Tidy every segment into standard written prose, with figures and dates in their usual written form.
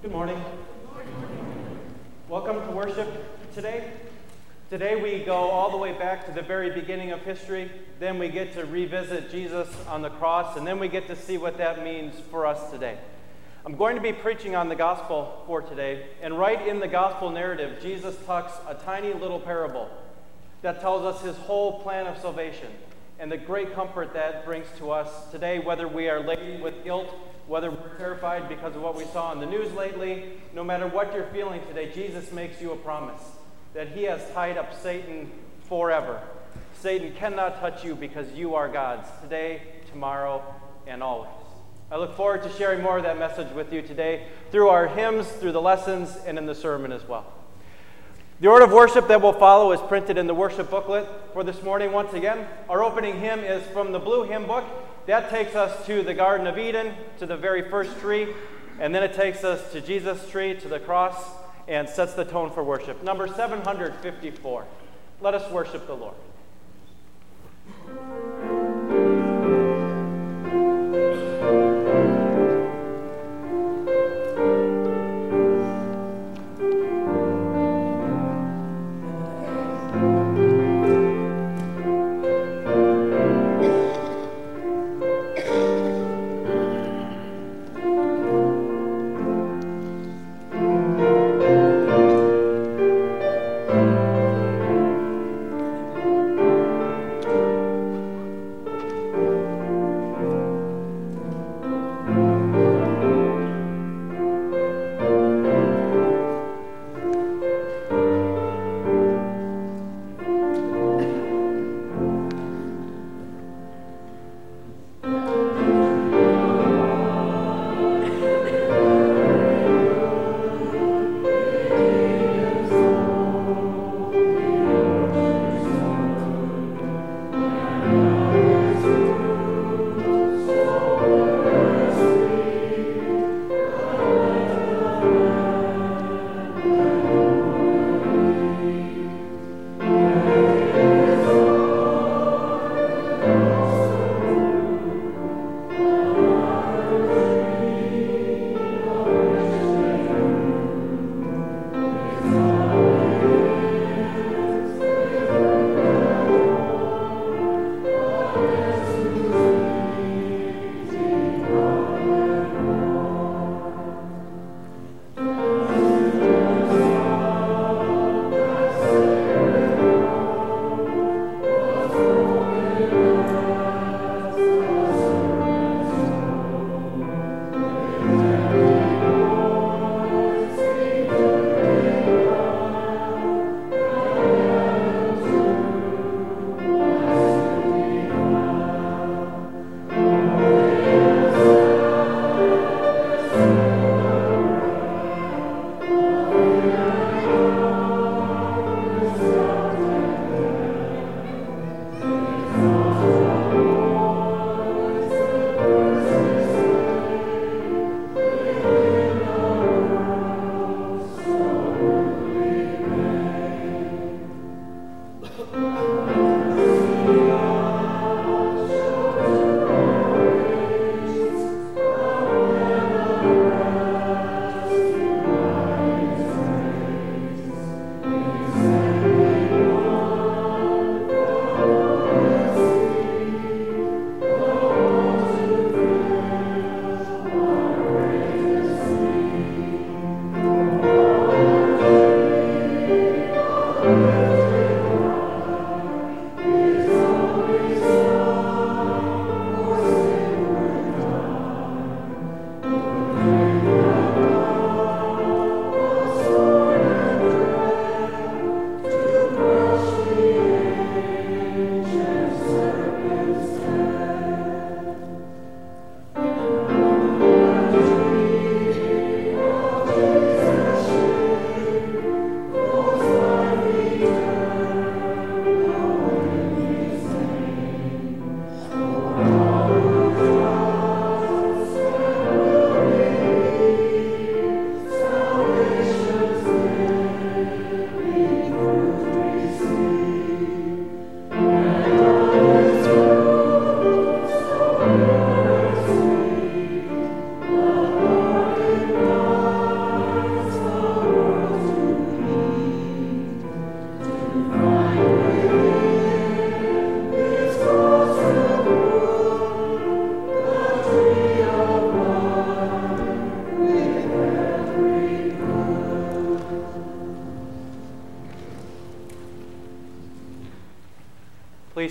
Good morning. Welcome to worship today. Today we go all the way back to the very beginning of history. Then we get to revisit Jesus on the cross, and then we get to see what that means for us today. I'm going to be preaching on the gospel for today, and right in the gospel narrative, Jesus tucks a tiny little parable that tells us his whole plan of salvation and the great comfort that brings to us today, whether we are laden with guilt, whether we're terrified because of what we saw in the news lately. No matter what you're feeling today, Jesus makes you a promise that he has tied up Satan forever. Satan cannot touch you because you are God's, today, tomorrow, and always. I look forward to sharing more of that message with you today through our hymns, through the lessons, and in the sermon as well. The order of worship that will follow is printed in the worship booklet for this morning. Once again, our opening hymn is from the blue hymn book. That takes us to the Garden of Eden, to the very first tree, and then it takes us to Jesus' tree, to the cross, and sets the tone for worship. Number 754. Let us worship the Lord.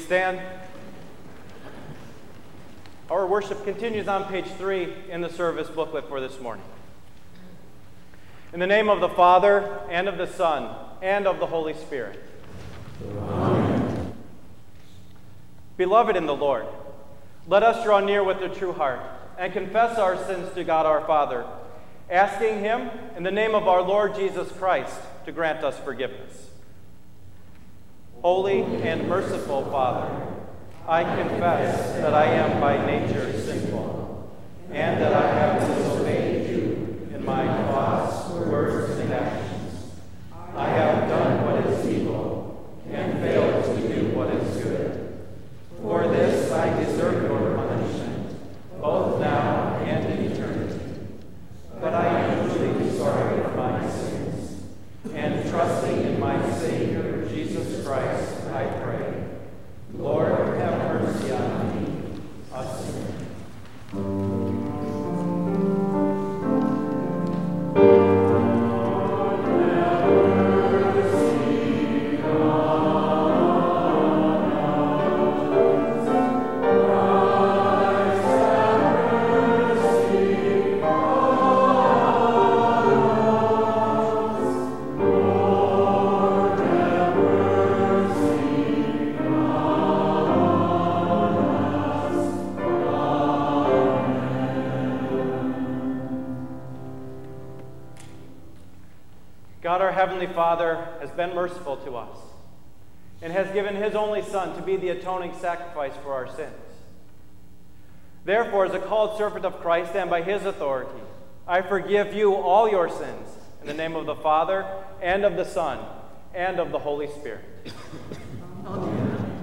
Please stand. Our worship continues on page 3 in the service booklet for this morning. In the name of the Father, and of the Son, and of the Holy Spirit. Amen. Beloved in the Lord, let us draw near with a true heart and confess our sins to God our Father, asking Him, in the name of our Lord Jesus Christ, to grant us forgiveness. Holy and merciful Father, I confess that I am by nature sinful, and that I have disobeyed you in my thoughts, words, and actions. I have done what is evil, and failed to do what is good. For this I deserve your punishment, both now and in eternity. But I am truly sorry for my sins, and trusting in my Savior, Jesus Christ, I pray. Lord, have mercy on me, a sinner. God, our Heavenly Father, has been merciful to us and has given His only Son to be the atoning sacrifice for our sins. Therefore, as a called servant of Christ and by His authority, I forgive you all your sins in the name of the Father, and of the Son, and of the Holy Spirit. Amen.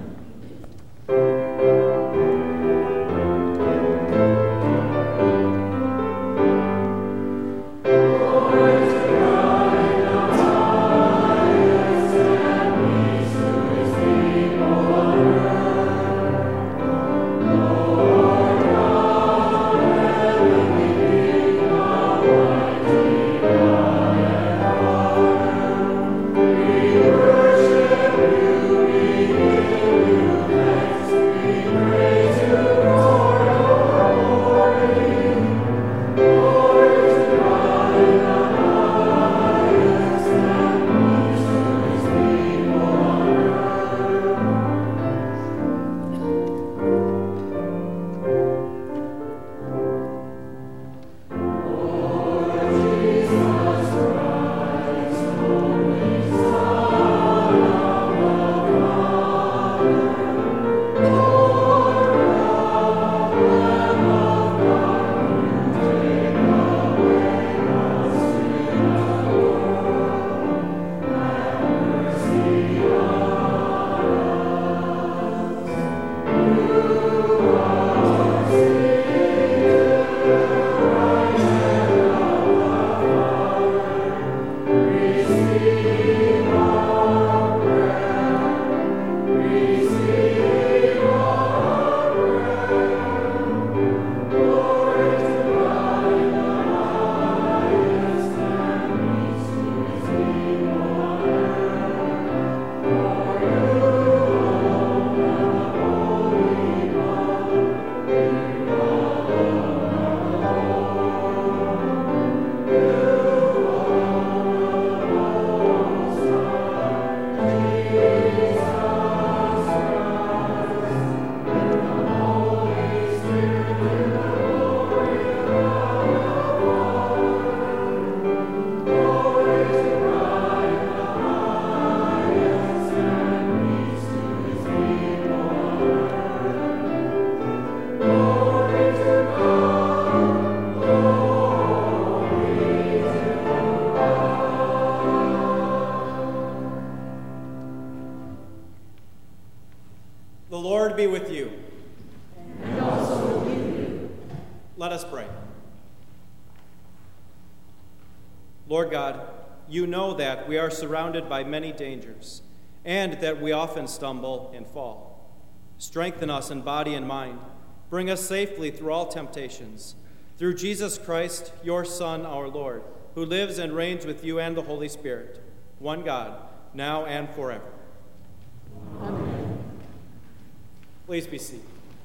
The Lord be with you. And also with you. Let us pray. Lord God, you know that we are surrounded by many dangers, and that we often stumble and fall. Strengthen us in body and mind. Bring us safely through all temptations. Through Jesus Christ, your Son, our Lord, who lives and reigns with you and the Holy Spirit, one God, now and forever. Amen. Please be seated.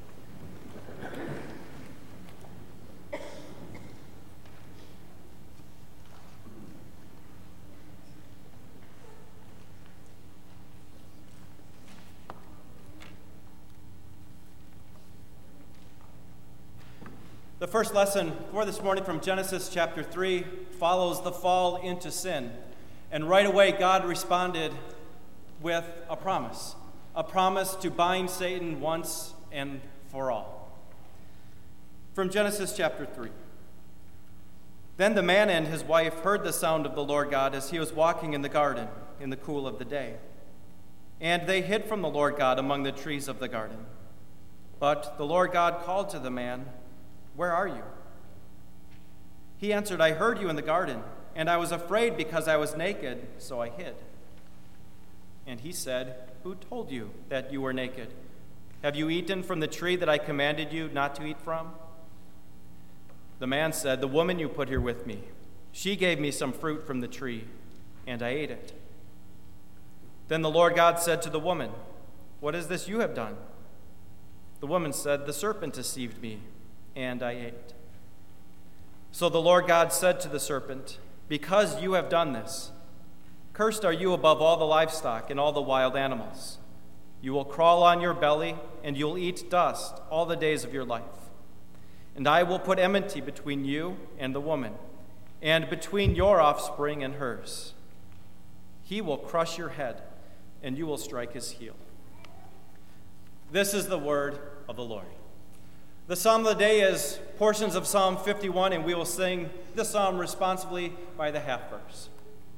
The first lesson for this morning from Genesis chapter 3 follows the fall into sin. And right away, God responded with a promise to bind Satan once and for all. From Genesis chapter 3. Then the man and his wife heard the sound of the Lord God as he was walking in the garden in the cool of the day. And they hid from the Lord God among the trees of the garden. But the Lord God called to the man, "Where are you?" He answered, "I heard you in the garden, and I was afraid because I was naked, so I hid." And he said, "Who told you that you were naked? Have you eaten from the tree that I commanded you not to eat from?" The man said, "The woman you put here with me, she gave me some fruit from the tree, and I ate it." Then the Lord God said to the woman, "What is this you have done?" The woman said, "The serpent deceived me, and I ate." So the Lord God said to the serpent, "Because you have done this, cursed are you above all the livestock and all the wild animals. You will crawl on your belly, and you'll eat dust all the days of your life. And I will put enmity between you and the woman, and between your offspring and hers. He will crush your head, and you will strike his heel." This is the word of the Lord. The psalm of the day is portions of Psalm 51, and we will sing this psalm responsively by the half verse.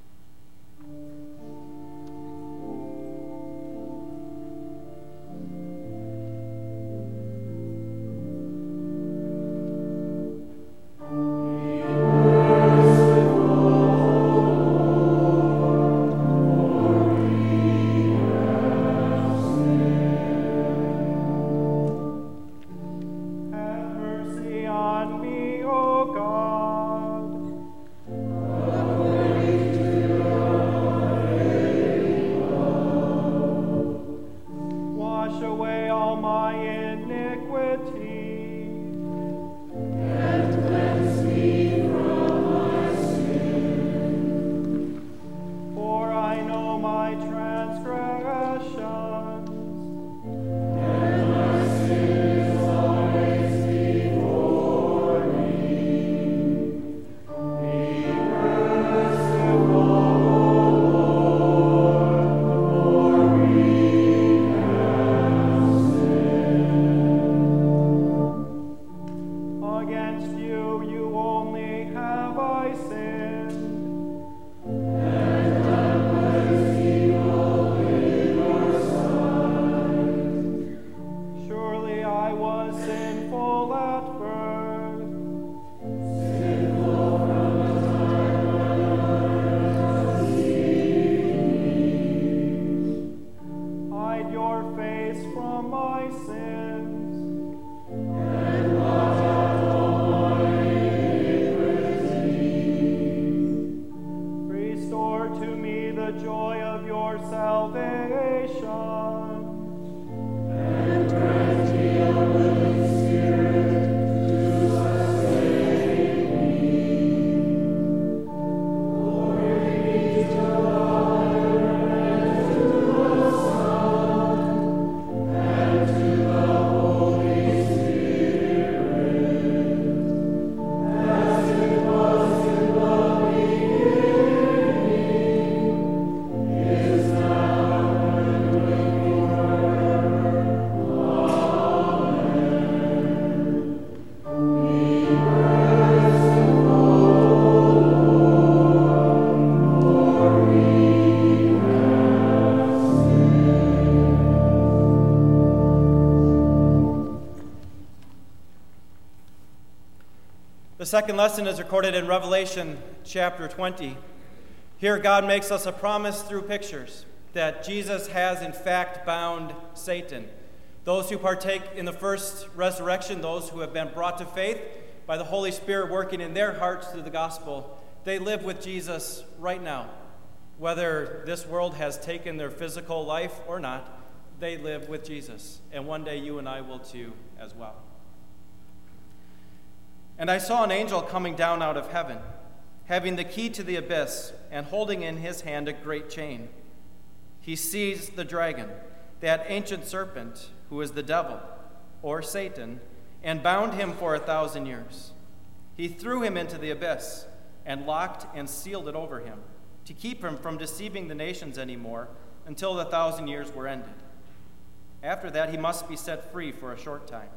The second lesson is recorded in Revelation chapter 20. Here God makes us a promise through pictures that Jesus has in fact bound Satan. Those who partake in the first resurrection, those who have been brought to faith by the Holy Spirit working in their hearts through the gospel, they live with Jesus right now. Whether this world has taken their physical life or not, they live with Jesus, and one day you and I will too as well. And I saw an angel coming down out of heaven, having the key to the abyss, and holding in his hand a great chain. He seized the dragon, that ancient serpent, who is the devil, or Satan, and bound him for 1,000 years. He threw him into the abyss, and locked and sealed it over him, to keep him from deceiving the nations anymore until the 1,000 years were ended. After that, he must be set free for a short time.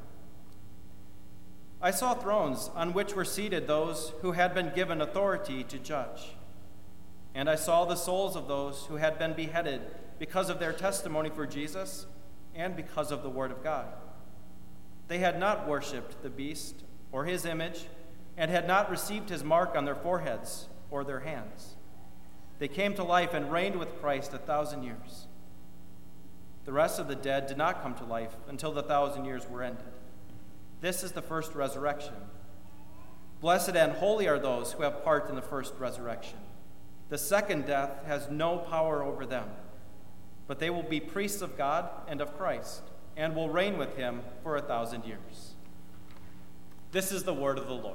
I saw thrones on which were seated those who had been given authority to judge. And I saw the souls of those who had been beheaded because of their testimony for Jesus and because of the word of God. They had not worshipped the beast or his image, and had not received his mark on their foreheads or their hands. They came to life and reigned with Christ 1,000 years. The rest of the dead did not come to life until the 1,000 years were ended. This is the first resurrection. Blessed and holy are those who have part in the first resurrection. The second death has no power over them, but they will be priests of God and of Christ, and will reign with him for 1,000 years. This is the word of the Lord.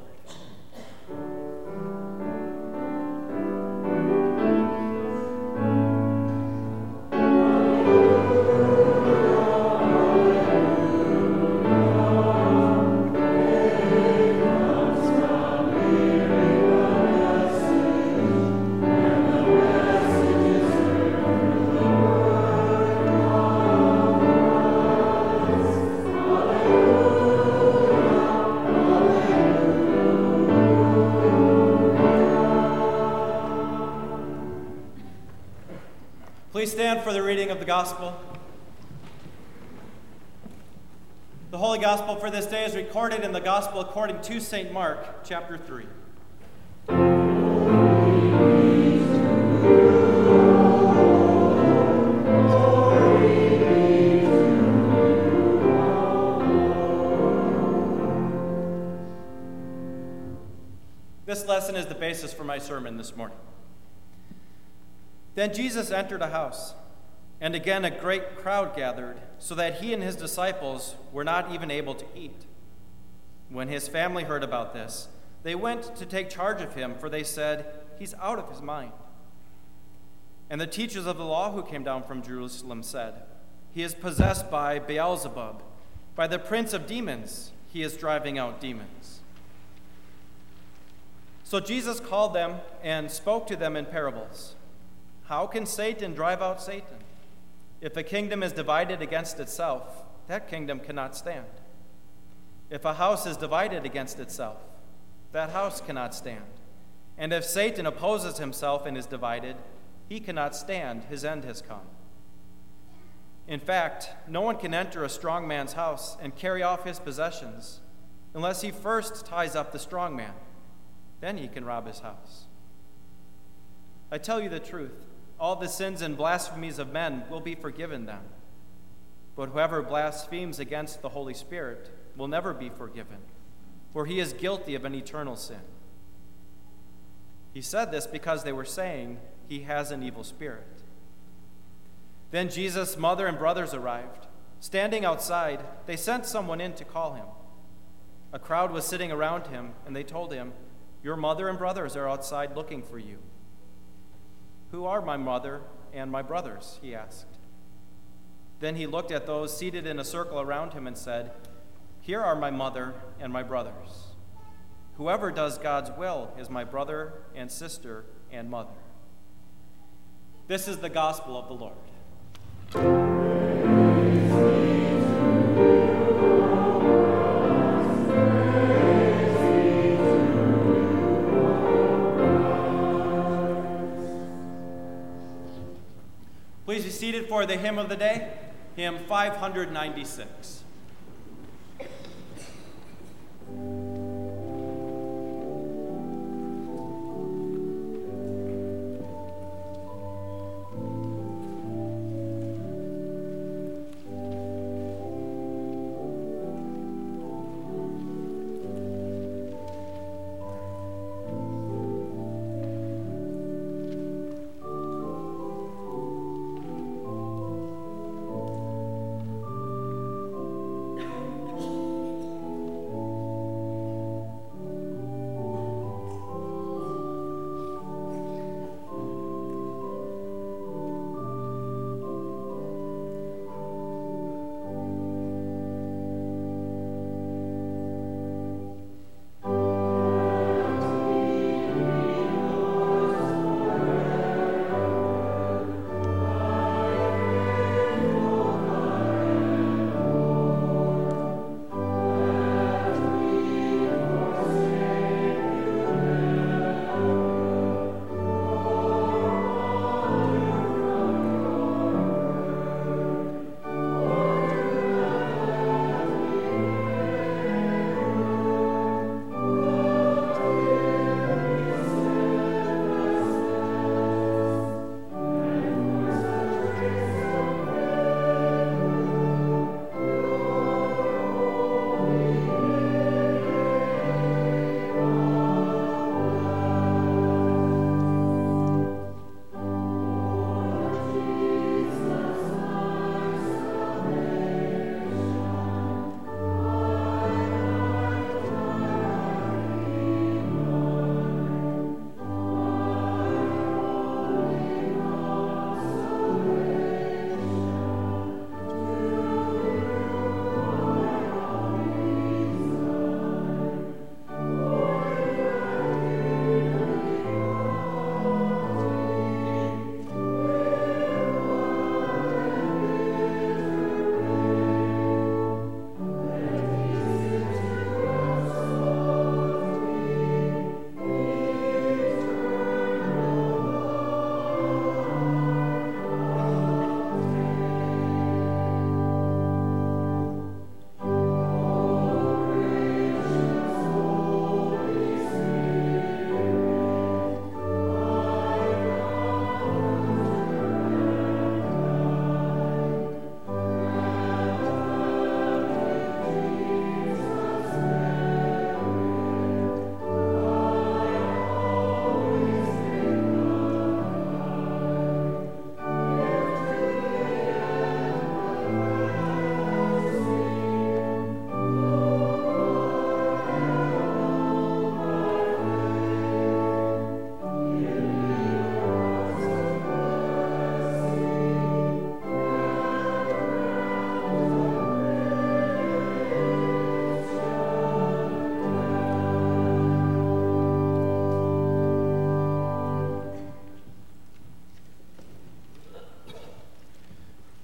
Please stand for the reading of the gospel. The Holy Gospel for this day is recorded in the Gospel according to St. Mark, chapter 3. This lesson is the basis for my sermon this morning. Then Jesus entered a house, and again a great crowd gathered, so that he and his disciples were not even able to eat. When his family heard about this, they went to take charge of him, for they said, "He's out of his mind." And the teachers of the law who came down from Jerusalem said, "He is possessed by Beelzebub. By the prince of demons, he is driving out demons." So Jesus called them and spoke to them in parables. How can Satan drive out Satan? If a kingdom is divided against itself, that kingdom cannot stand. If a house is divided against itself, that house cannot stand. And if Satan opposes himself and is divided, he cannot stand. His end has come. In fact, no one can enter a strong man's house and carry off his possessions unless he first ties up the strong man. Then he can rob his house. I tell you the truth. All the sins and blasphemies of men will be forgiven them. But whoever blasphemes against the Holy Spirit will never be forgiven, for he is guilty of an eternal sin. He said this because they were saying he has an evil spirit. Then Jesus' mother and brothers arrived. Standing outside, they sent someone in to call him. A crowd was sitting around him, and they told him, "Your mother and brothers are outside looking for you." "Who are my mother and my brothers?" he asked. Then he looked at those seated in a circle around him and said, "Here are my mother and my brothers. Whoever does God's will is my brother and sister and mother." This is the gospel of the Lord. Please be seated for the hymn of the day, hymn 596.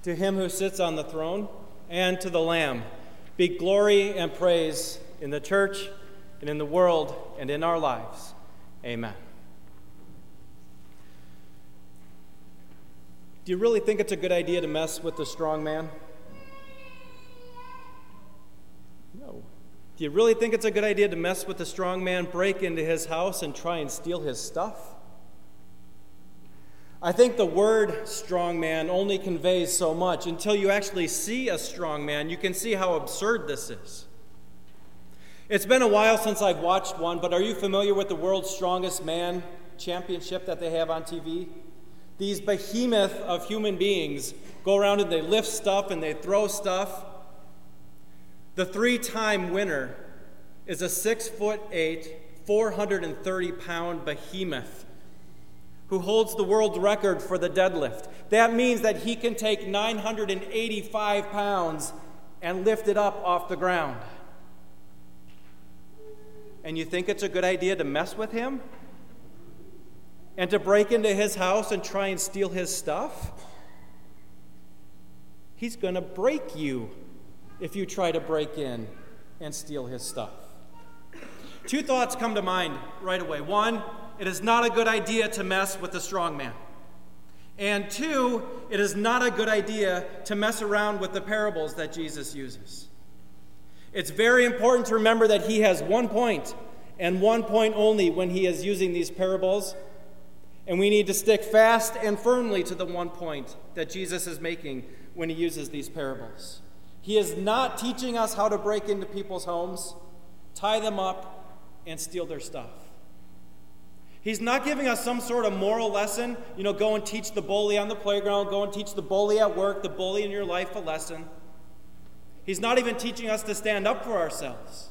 To him who sits on the throne and to the Lamb be glory and praise in the church and in the world and in our lives. Amen. Do you really think it's a good idea to mess with the strong man? No. Do you really think it's a good idea to mess with the strong man, break into his house, and try and steal his stuff? I think the word strong man only conveys so much. Until you actually see a strong man, you can see how absurd this is. It's been a while since I've watched one, but are you familiar with the World's Strongest Man championship that they have on TV? These behemoth of human beings go around and they lift stuff and they throw stuff. The 3-time winner is a 6'8", 430-pound behemoth who holds the world record for the deadlift. That means that he can take 985 pounds and lift it up off the ground. And you think it's a good idea to mess with him? And to break into his house and try and steal his stuff? He's going to break you if you try to break in and steal his stuff. 2 thoughts come to mind right away. 1, it is not a good idea to mess with the strong man. And 2, it is not a good idea to mess around with the parables that Jesus uses. It's very important to remember that he has one point, and one point only, when he is using these parables. And we need to stick fast and firmly to the one point that Jesus is making when he uses these parables. He is not teaching us how to break into people's homes, tie them up, and steal their stuff. He's not giving us some sort of moral lesson, go and teach the bully on the playground, go and teach the bully at work, the bully in your life a lesson. He's not even teaching us to stand up for ourselves.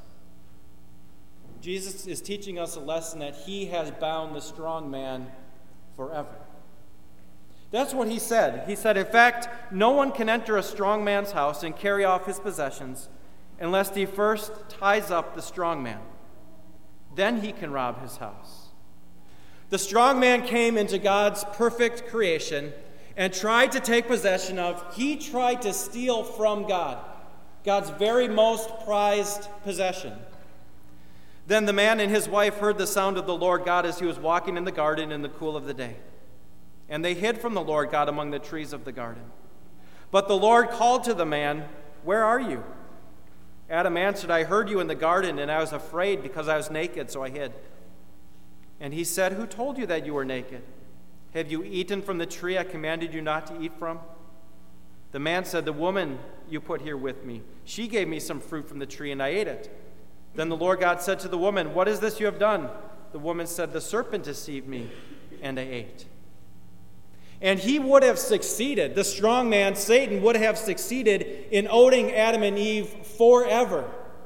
Jesus is teaching us a lesson that he has bound the strong man forever. That's what he said. He said, in fact, no one can enter a strong man's house and carry off his possessions unless he first ties up the strong man. Then he can rob his house. The strong man came into God's perfect creation and tried to take possession of, he tried to steal from God, God's very most prized possession. Then the man and his wife heard the sound of the Lord God as he was walking in the garden in the cool of the day. And they hid from the Lord God among the trees of the garden. But the Lord called to the man, "Where are you?" Adam answered, "I heard you in the garden, and I was afraid because I was naked, so I hid." And he said, "Who told you that you were naked? Have you eaten from the tree I commanded you not to eat from?" The man said, "The woman you put here with me, she gave me some fruit from the tree, and I ate it." Then the Lord God said to the woman, "What is this you have done?" The woman said, "The serpent deceived me, and I ate." And he would have succeeded, the strong man, Satan, would have succeeded in owning Adam and Eve forever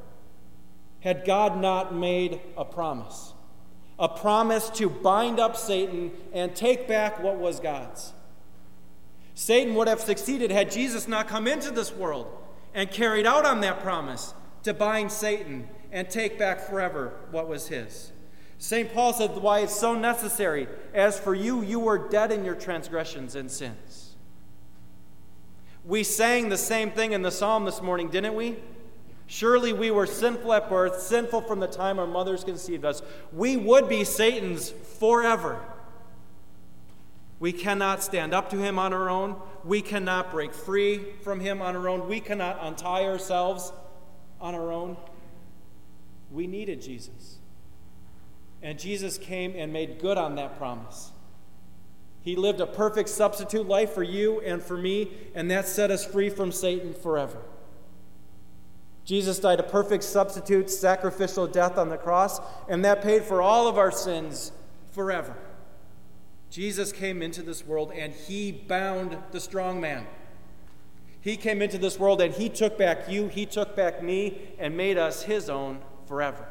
had God not made a promise to bind up Satan and take back what was God's. Satan would have succeeded had Jesus not come into this world and carried out on that promise to bind Satan and take back forever what was his. St. Paul said why it's so necessary. As for you, you were dead in your transgressions and sins. We sang the same thing in the psalm this morning, didn't we? Surely we were sinful at birth, sinful from the time our mothers conceived us. We would be Satan's forever. We cannot stand up to him on our own. We cannot break free from him on our own. We cannot untie ourselves on our own. We needed Jesus. And Jesus came and made good on that promise. He lived a perfect substitute life for you and for me, and that set us free from Satan forever. Jesus died a perfect substitute, sacrificial death on the cross, and that paid for all of our sins forever. Jesus came into this world, and he bound the strong man. He came into this world, and he took back you, he took back me, and made us his own forever.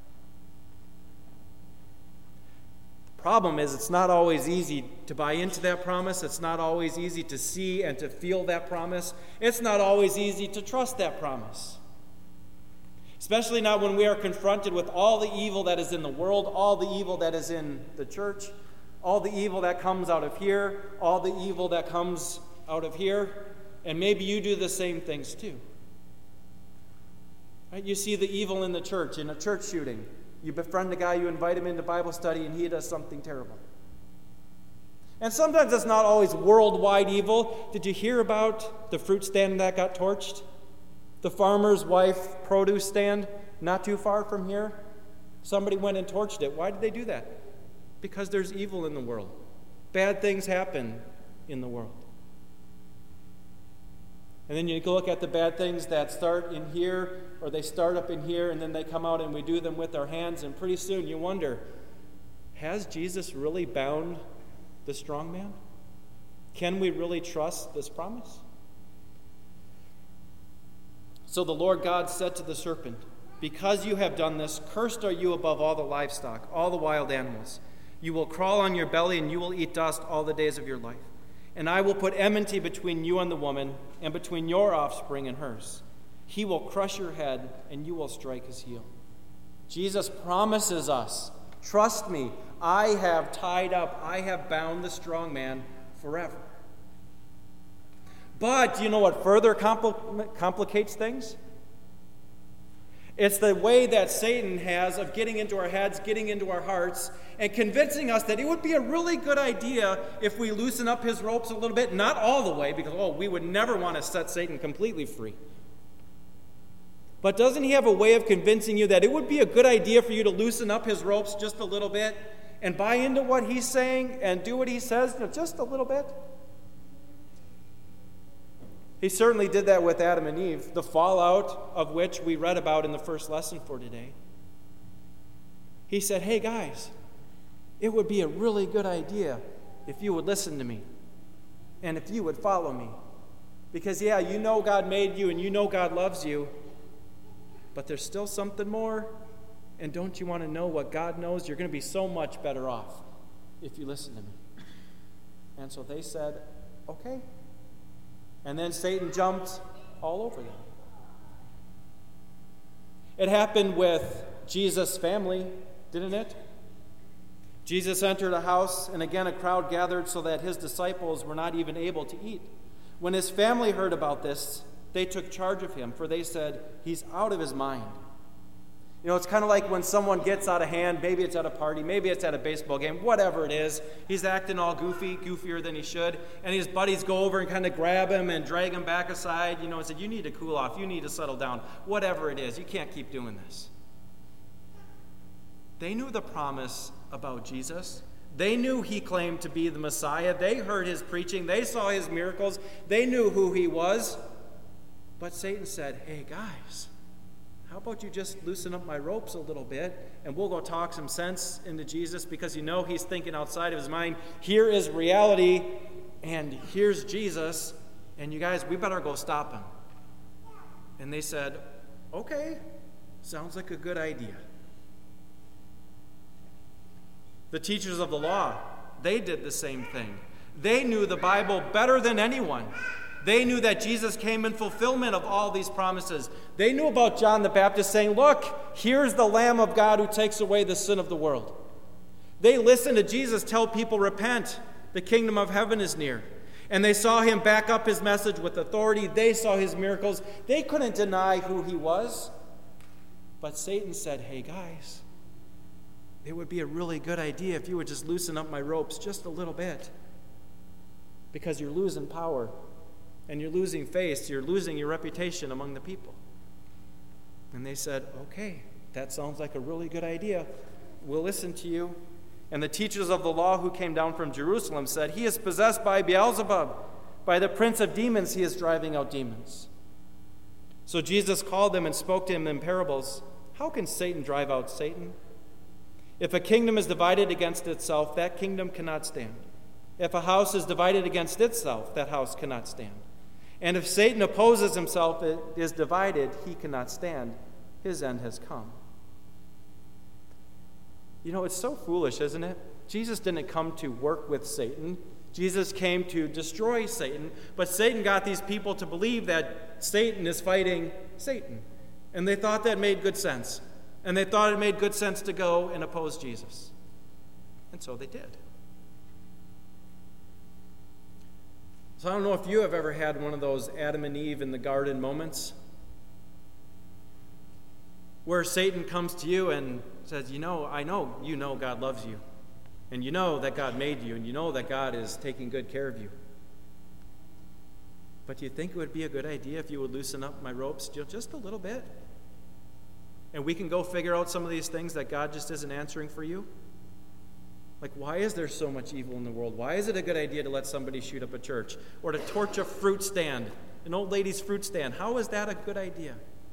The problem is it's not always easy to buy into that promise. It's not always easy to see and to feel that promise. It's not always easy to trust that promise. Especially not when we are confronted with all the evil that is in the world, all the evil that is in the church, all the evil that comes out of here, all the evil that comes out of here. and maybe you do the same things too. Right? You see the evil in the church, in a church shooting. You befriend a guy, you invite him into Bible study, and he does something terrible. And sometimes it's not always worldwide evil. Did you hear about the fruit stand that got torched? The farmer's wife produce stand not too far from here? Somebody went and torched it. Why did they do that? Because there's evil in the world. Bad things happen in the world. And then you look at the bad things that start in here, or they start up in here, and then they come out and we do them with our hands, and pretty soon you wonder, has Jesus really bound the strong man? Can we really trust this promise? So the Lord God said to the serpent, because you have done this, cursed are you above all the livestock, all the wild animals. You will crawl on your belly, and you will eat dust all the days of your life. And I will put enmity between you and the woman, and between your offspring and hers. He will crush your head, and you will strike his heel. Jesus promises us, trust me, I have tied up, I have bound the strong man forever. But do you know what further complicates things? It's the way that Satan has of getting into our heads, getting into our hearts, and convincing us that it would be a really good idea if we loosen up his ropes a little bit. Not all the way, because, we would never want to set Satan completely free. But doesn't he have a way of convincing you that it would be a good idea for you to loosen up his ropes just a little bit and buy into what he's saying and do what he says just a little bit? He certainly did that with Adam and Eve, the fallout of which we read about in the first lesson for today. He said, hey guys, it would be a really good idea if you would listen to me and if you would follow me. Because you know God made you and you know God loves you, but there's still something more. And don't you want to know what God knows? You're going to be so much better off if you listen to me. And so they said, okay. And then Satan jumped all over them. It happened with Jesus' family, didn't it? Jesus entered a house, and again a crowd gathered so that his disciples were not even able to eat. When his family heard about this, they took charge of him, for they said, he's out of his mind. It's kind of like when someone gets out of hand, maybe it's at a party, maybe it's at a baseball game, whatever it is. He's acting all goofy, goofier than he should, and his buddies go over and kind of grab him and drag him back aside, and say, you need to cool off, you need to settle down, whatever it is, you can't keep doing this. They knew the promise about Jesus. They knew he claimed to be the Messiah. They heard his preaching. They saw his miracles. They knew who he was. But Satan said, hey guys, how about you just loosen up my ropes a little bit and we'll go talk some sense into Jesus, because he's thinking outside of his mind. Here is reality and here's Jesus, and you guys, we better go stop him. And they said, okay, sounds like a good idea. The teachers of the law, they did the same thing. They knew the Bible better than anyone. They knew that Jesus came in fulfillment of all these promises. They knew about John the Baptist saying, look, here's the Lamb of God who takes away the sin of the world. They listened to Jesus tell people, repent, the kingdom of heaven is near. And they saw him back up his message with authority. They saw his miracles. They couldn't deny who he was. But Satan said, hey guys, it would be a really good idea if you would just loosen up my ropes just a little bit, because you're losing power. And you're losing face, you're losing your reputation among the people. And they said, okay, that sounds like a really good idea. We'll listen to you. And the teachers of the law who came down from Jerusalem said, he is possessed by Beelzebub. By the prince of demons he is driving out demons. So Jesus called them and spoke to him in parables. How can Satan drive out Satan? If a kingdom is divided against itself, that kingdom cannot stand. If a house is divided against itself, that house cannot stand. And if Satan opposes himself, it is divided, he cannot stand. His end has come. It's so foolish, isn't it? Jesus didn't come to work with Satan. Jesus came to destroy Satan. But Satan got these people to believe that Satan is fighting Satan. And they thought that made good sense. And they thought it made good sense to go and oppose Jesus. And so they did. So I don't know if you have ever had one of those Adam and Eve in the garden moments where Satan comes to you and says, I know you know God loves you, and you know that God made you, and you know that God is taking good care of you. But do you think it would be a good idea if you would loosen up my ropes just a little bit? And we can go figure out some of these things that God just isn't answering for you? Like, why is there so much evil in the world? Why is it a good idea to let somebody shoot up a church or to torch a fruit stand, an old lady's fruit stand? How is that a good idea?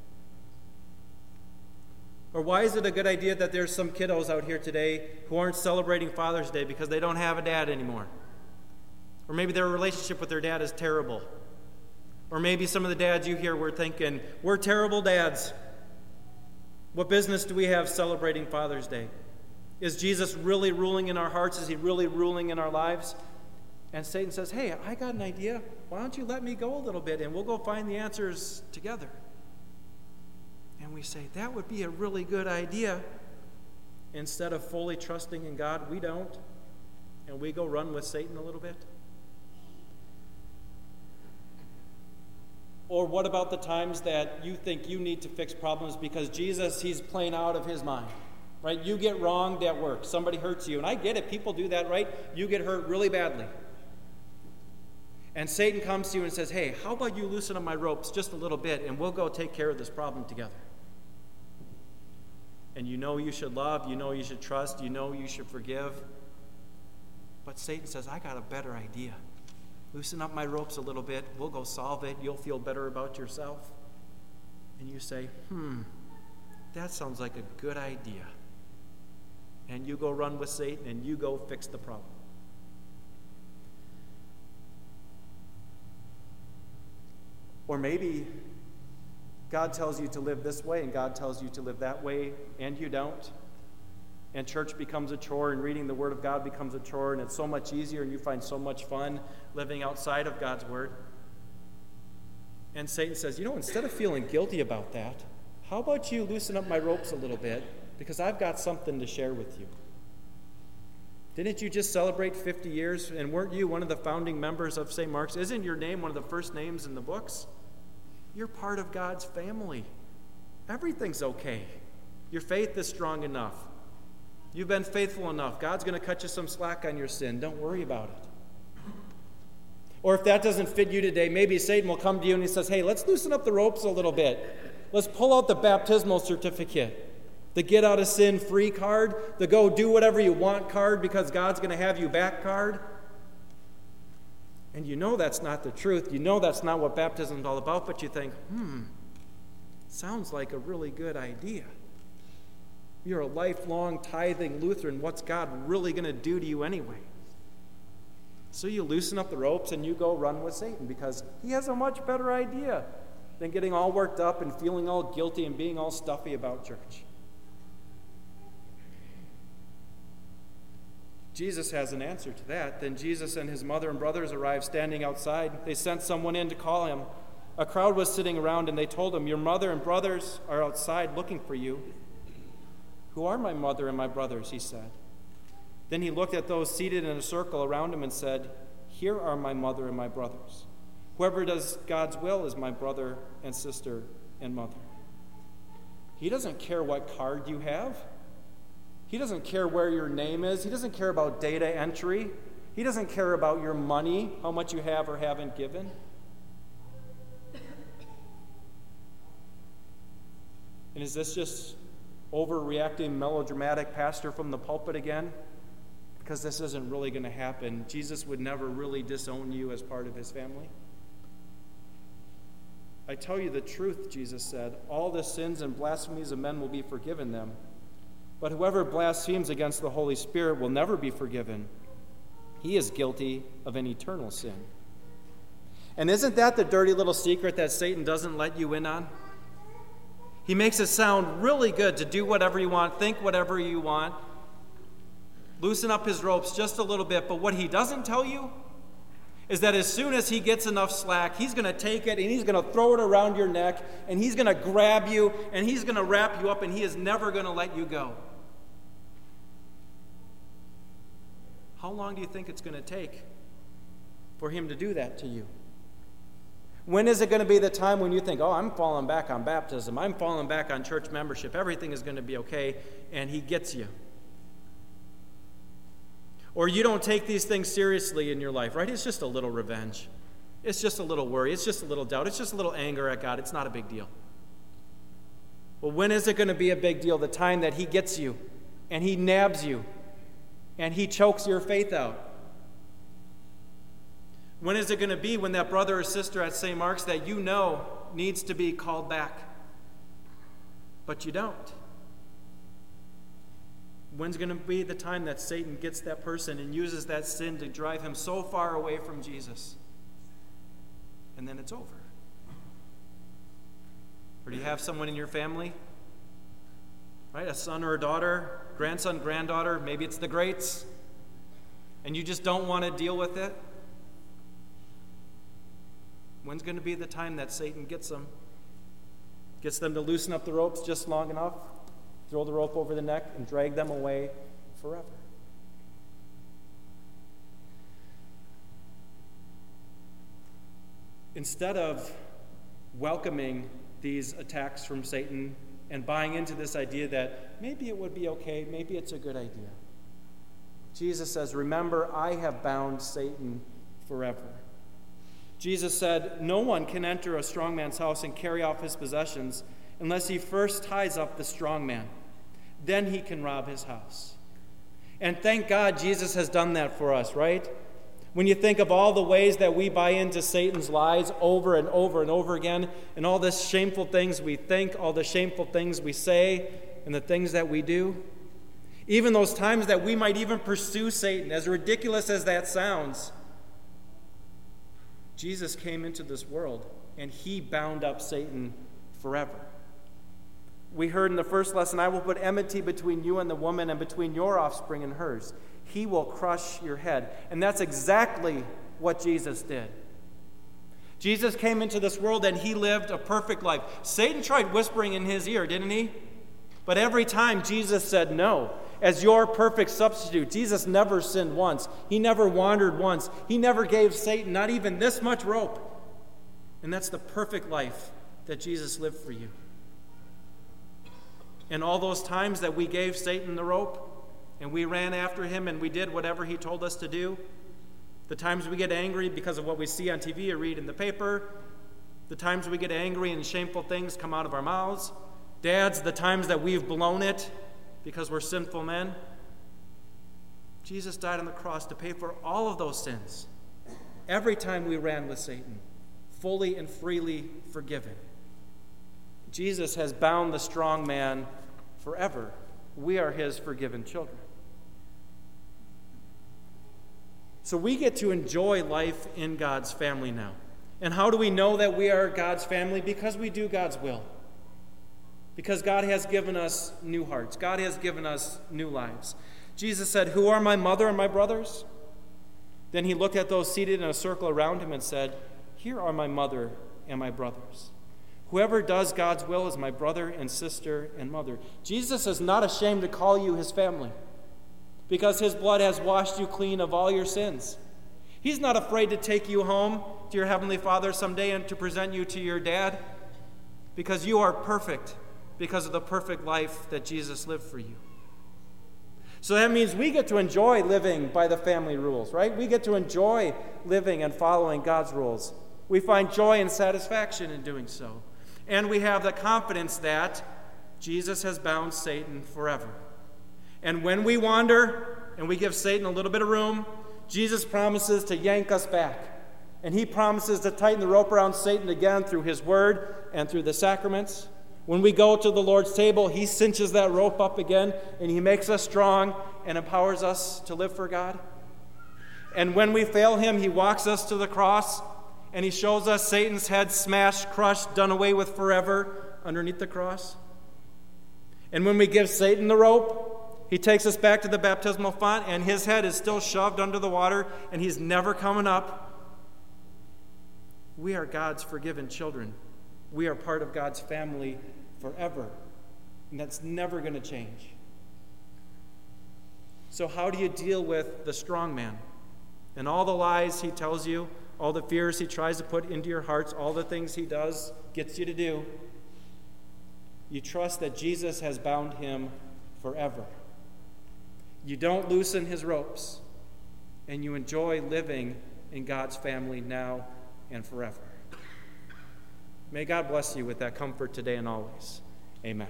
Or why is it a good idea that there's some kiddos out here today who aren't celebrating Father's Day because they don't have a dad anymore? Or maybe their relationship with their dad is terrible. Or maybe some of the dads you hear were thinking, we're terrible dads. What business do we have celebrating Father's Day? Is Jesus really ruling in our hearts? Is he really ruling in our lives? And Satan says, hey, I got an idea. Why don't you let me go a little bit and we'll go find the answers together? And we say, that would be a really good idea. Instead of fully trusting in God, we don't. And we go run with Satan a little bit. Or what about the times that you think you need to fix problems because Jesus, he's playing out of his mind? Right? You get wronged at work. Somebody hurts you. And I get it. People do that, right? You get hurt really badly. And Satan comes to you and says, hey, how about you loosen up my ropes just a little bit and we'll go take care of this problem together. And you know you should love. You know you should trust. You know you should forgive. But Satan says, I got a better idea. Loosen up my ropes a little bit. We'll go solve it. You'll feel better about yourself. And you say, that sounds like a good idea. And you go run with Satan and you go fix the problem. Or maybe God tells you to live this way and God tells you to live that way and you don't. And church becomes a chore and reading the Word of God becomes a chore and it's so much easier and you find so much fun living outside of God's Word. And Satan says, instead of feeling guilty about that, how about you loosen up my ropes a little bit because I've got something to share with you. Didn't you just celebrate 50 years and weren't you one of the founding members of St. Mark's? Isn't your name one of the first names in the books? You're part of God's family. Everything's okay. Your faith is strong enough. You've been faithful enough. God's going to cut you some slack on your sin. Don't worry about it. Or if that doesn't fit you today, maybe Satan will come to you and he says, hey, let's loosen up the ropes a little bit. Let's pull out the baptismal certificate, the get out of sin free card, the go do whatever you want card because God's going to have you back card. And you know that's not the truth. You know that's not what baptism is all about, but you think, sounds like a really good idea. You're a lifelong tithing Lutheran. What's God really going to do to you anyway? So you loosen up the ropes and you go run with Satan because he has a much better idea than getting all worked up and feeling all guilty and being all stuffy about church. Jesus has an answer to that. Then Jesus and his mother and brothers arrived standing outside. They sent someone in to call him. A crowd was sitting around and they told him, your mother and brothers are outside looking for you. Who are my mother and my brothers? He said. Then he looked at those seated in a circle around him and said, here are my mother and my brothers. Whoever does God's will is my brother and sister and mother. He doesn't care what card you have. He doesn't care where your name is. He doesn't care about data entry. He doesn't care about your money, how much you have or haven't given. And is this just overreacting, melodramatic pastor from the pulpit again? Because this isn't really going to happen. Jesus would never really disown you as part of his family. I tell you the truth, Jesus said, all the sins and blasphemies of men will be forgiven them. But whoever blasphemes against the Holy Spirit will never be forgiven. He is guilty of an eternal sin. And isn't that the dirty little secret that Satan doesn't let you in on? He makes it sound really good to do whatever you want, think whatever you want, loosen up his ropes just a little bit. But what he doesn't tell you is that as soon as he gets enough slack, he's going to take it and he's going to throw it around your neck and he's going to grab you and he's going to wrap you up and he is never going to let you go. How long do you think it's going to take for him to do that to you? When is it going to be the time when you think, oh, I'm falling back on baptism, I'm falling back on church membership, everything is going to be okay, and he gets you? Or you don't take these things seriously in your life, right? It's just a little revenge. It's just a little worry. It's just a little doubt. It's just a little anger at God. It's not a big deal. Well, when is it going to be a big deal? The time that he gets you, and he nabs you, and he chokes your faith out. When is it going to be when that brother or sister at St. Mark's that you know needs to be called back, but you don't? When's going to be the time that Satan gets that person and uses that sin to drive him so far away from Jesus? And then it's over. Or do you have someone in your family, right? A son or a daughter, grandson, granddaughter, maybe it's the greats, and you just don't want to deal with it? When's going to be the time that Satan gets them? Gets them to loosen up the ropes just long enough, throw the rope over the neck, and drag them away forever. Instead of welcoming these attacks from Satan and buying into this idea that maybe it would be okay, maybe it's a good idea, Jesus says, remember, I have bound Satan forever. Jesus said, no one can enter a strong man's house and carry off his possessions unless he first ties up the strong man. Then he can rob his house. And thank God Jesus has done that for us, right? When you think of all the ways that we buy into Satan's lies over and over and over again, and all the shameful things we think, all the shameful things we say, and the things that we do, even those times that we might even pursue Satan, as ridiculous as that sounds, Jesus came into this world, and he bound up Satan forever. We heard in the first lesson, I will put enmity between you and the woman, and between your offspring and hers. He will crush your head. And that's exactly what Jesus did. Jesus came into this world, and he lived a perfect life. Satan tried whispering in his ear, didn't he? But every time Jesus said no. As your perfect substitute, Jesus never sinned once. He never wandered once. He never gave Satan not even this much rope. And that's the perfect life that Jesus lived for you. And all those times that we gave Satan the rope and we ran after him and we did whatever he told us to do, the times we get angry because of what we see on TV or read in the paper, the times we get angry and shameful things come out of our mouths, dads, the times that we've blown it because we're sinful men, Jesus died on the cross to pay for all of those sins. Every time we ran with Satan, fully and freely forgiven. Jesus has bound the strong man forever. We are his forgiven children. So we get to enjoy life in God's family now. And how do we know that we are God's family? Because we do God's will. Because God has given us new hearts. God has given us new lives. Jesus said, who are my mother and my brothers? Then he looked at those seated in a circle around him and said, here are my mother and my brothers. Whoever does God's will is my brother and sister and mother. Jesus is not ashamed to call you his family because his blood has washed you clean of all your sins. He's not afraid to take you home to your heavenly Father someday and to present you to your dad because you are perfect because of the perfect life that Jesus lived for you. So that means we get to enjoy living by the family rules, right? We get to enjoy living and following God's rules. We find joy and satisfaction in doing so. And we have the confidence that Jesus has bound Satan forever. And when we wander and we give Satan a little bit of room, Jesus promises to yank us back. And he promises to tighten the rope around Satan again through his word and through the sacraments. When we go to the Lord's table, he cinches that rope up again, and he makes us strong and empowers us to live for God. And when we fail him, he walks us to the cross, and he shows us Satan's head smashed, crushed, done away with forever underneath the cross. And when we give Satan the rope, he takes us back to the baptismal font, and his head is still shoved under the water, and he's never coming up. We are God's forgiven children. We are part of God's family forever, and that's never going to change. So how do you deal with the strong man? and all the lies he tells you, all the fears he tries to put into your hearts, all the things he gets you to do, you trust that Jesus has bound him forever. You don't loosen his ropes, and you enjoy living in God's family now and forever. May God bless you with that comfort today and always. Amen.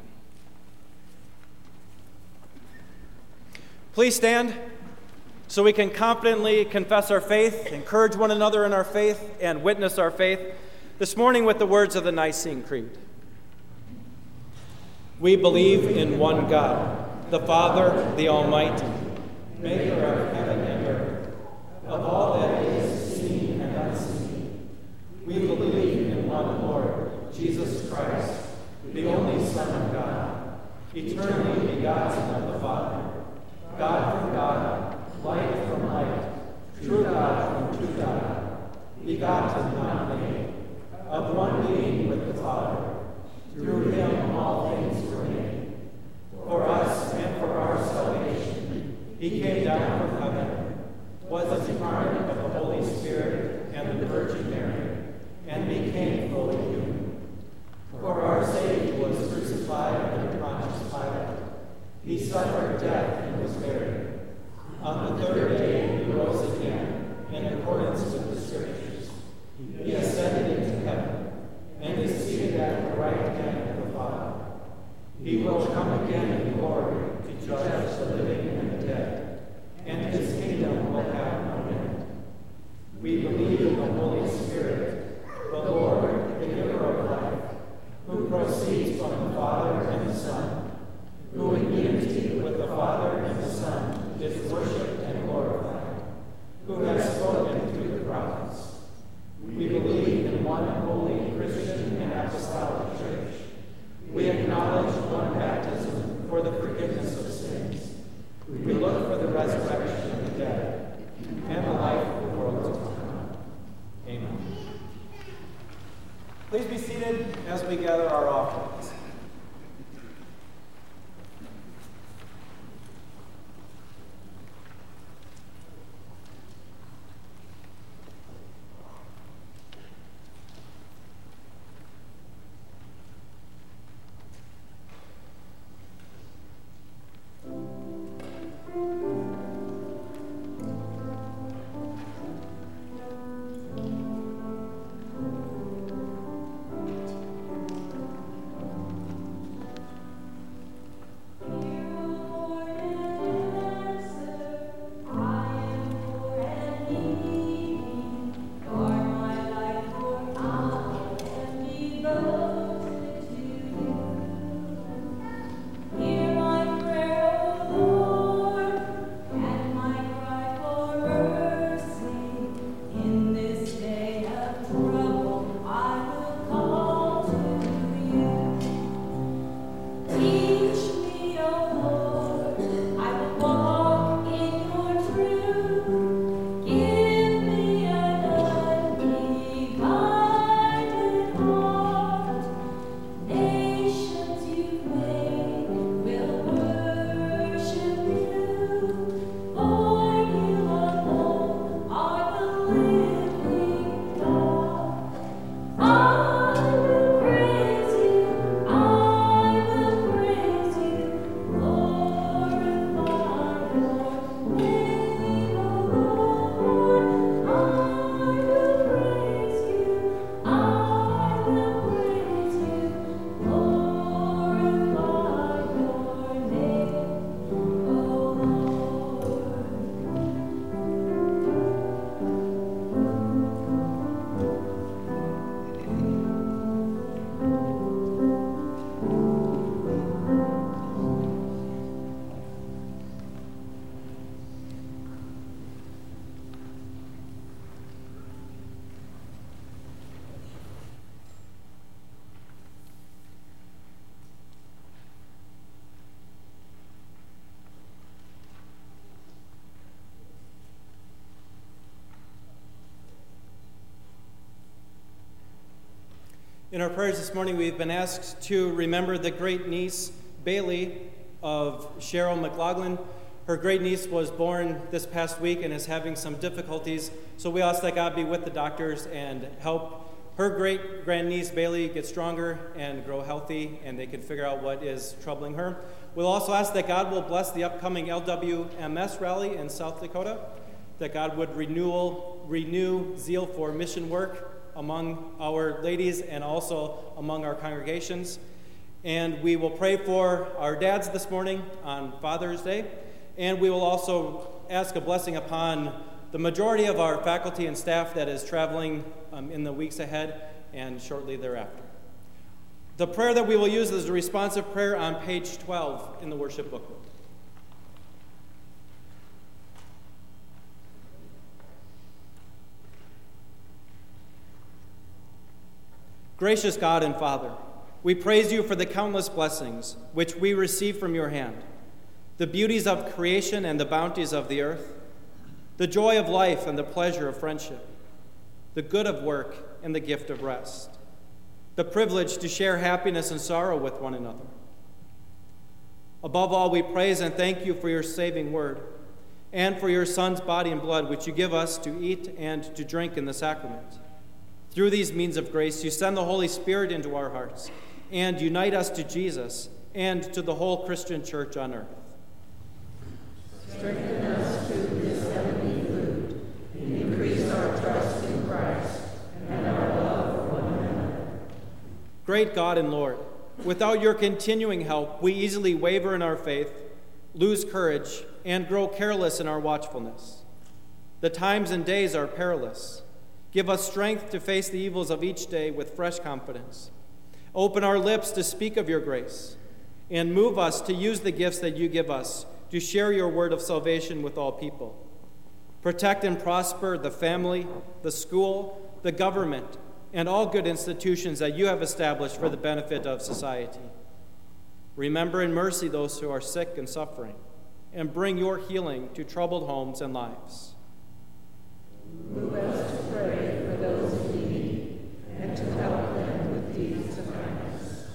Please stand so we can confidently confess our faith, encourage one another in our faith, and witness our faith this morning with the words of the Nicene Creed. We believe in one God, the Father, the Almighty, maker of heaven and earth, of all that is seen and unseen. We believe in one Lord, Jesus Christ, the only Son of God, eternally begotten of the Father, God from God, light from light, true God from true God, begotten, not made, of one being with the Father. Through him all things were made. For us and for our salvation, he came down from heaven, was incarnate of the Holy Spirit and the Virgin Mary, and became fully human. For our sake he was crucified under Pontius Pilate. He suffered death and was buried. On the third day he rose again, in accordance with the Scriptures. He ascended into heaven, and is seated at the right hand of the Father. He will come again in glory to judge the living and the dead, and his kingdom will have no end. We believe in the Holy Spirit, the Lord, the giver of life, who proceeds from the Father and the Son, who in unity with the Father and the Son is worshipped and glorified, who has spoken through the prophets. We believe in one holy Christian and apostolic church. We acknowledge one baptism for the forgiveness of sins. We look for the resurrection of the dead and the life of the world to come. Amen. Please be seated as we gather our offerings. In our prayers this morning, we've been asked to remember the great niece, Bailey, of Cheryl McLaughlin, Her great niece was born this past week and is having some difficulties, so we ask that God be with the doctors and help her great-grandniece Bailey get stronger and grow healthy, and they can figure out what is troubling her. We'll also ask that God will bless the upcoming LWMS rally in South Dakota, that God would renew zeal for mission work among our ladies and also among our congregations. And we will pray for our dads this morning on Father's Day. And we will also ask a blessing upon the majority of our faculty and staff that is traveling in the weeks ahead and shortly thereafter. The prayer that we will use is a responsive prayer on page 12 in the worship booklet. Gracious God and Father, we praise you for the countless blessings which we receive from your hand, the beauties of creation and the bounties of the earth, the joy of life and the pleasure of friendship, the good of work and the gift of rest, the privilege to share happiness and sorrow with one another. Above all, we praise and thank you for your saving word and for your Son's body and blood, which you give us to eat and to drink in the sacrament. Through these means of grace, you send the Holy Spirit into our hearts and unite us to Jesus and to the whole Christian church on earth. Strengthen us through this heavenly food, and increase our trust in Christ and our love for one another. Great God and Lord, without your continuing help, we easily waver in our faith, lose courage, and grow careless in our watchfulness. The times and days are perilous. Give us strength to face the evils of each day with fresh confidence. Open our lips to speak of your grace, and move us to use the gifts that you give us to share your word of salvation with all people. Protect and prosper the family, the school, the government, and all good institutions that you have established for the benefit of society. Remember in mercy those who are sick and suffering, and bring your healing to troubled homes and lives. Move us to pray for those in need and to help them with deeds of kindness.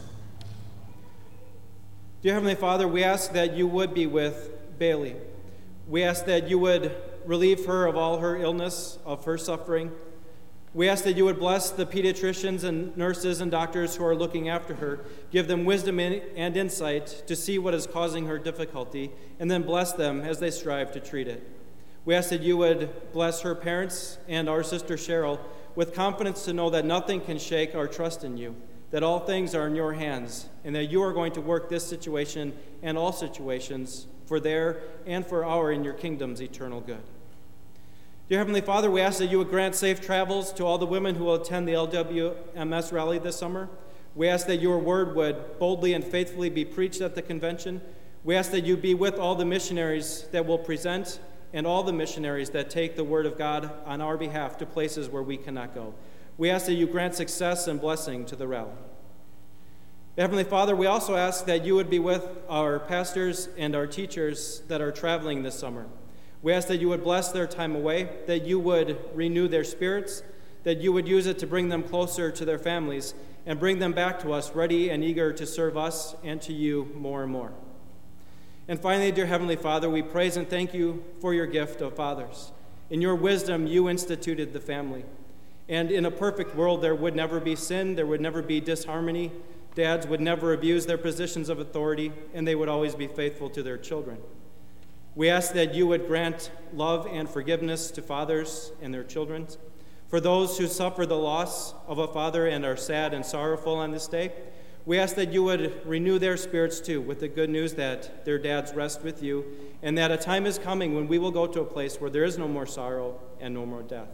Dear Heavenly Father, we ask that you would be with Bailey. We ask that you would relieve her of all her illness, of her suffering. We ask that you would bless the pediatricians and nurses and doctors who are looking after her, give them wisdom and insight to see what is causing her difficulty, and then bless them as they strive to treat it. We ask that you would bless her parents and our sister Cheryl with confidence to know that nothing can shake our trust in you, that all things are in your hands, and that you are going to work this situation and all situations for their and for our in your kingdom's eternal good. Dear Heavenly Father, we ask that you would grant safe travels to all the women who will attend the LWMS rally this summer. We ask that your word would boldly and faithfully be preached at the convention. We ask that you be with all the missionaries that will present and all the missionaries that take the word of God on our behalf to places where we cannot go. We ask that you grant success and blessing to the rally. Heavenly Father, we also ask that you would be with our pastors and our teachers that are traveling this summer. We ask that you would bless their time away, that you would renew their spirits, that you would use it to bring them closer to their families and bring them back to us, ready and eager to serve us and to you more and more. And finally, dear Heavenly Father, we praise and thank you for your gift of fathers. In your wisdom, you instituted the family. And in a perfect world, there would never be sin, there would never be disharmony. Dads would never abuse their positions of authority, and they would always be faithful to their children. We ask that you would grant love and forgiveness to fathers and their children. For those who suffer the loss of a father and are sad and sorrowful on this day, we ask that you would renew their spirits too with the good news that their dads rest with you, and that a time is coming when we will go to a place where there is no more sorrow and no more death.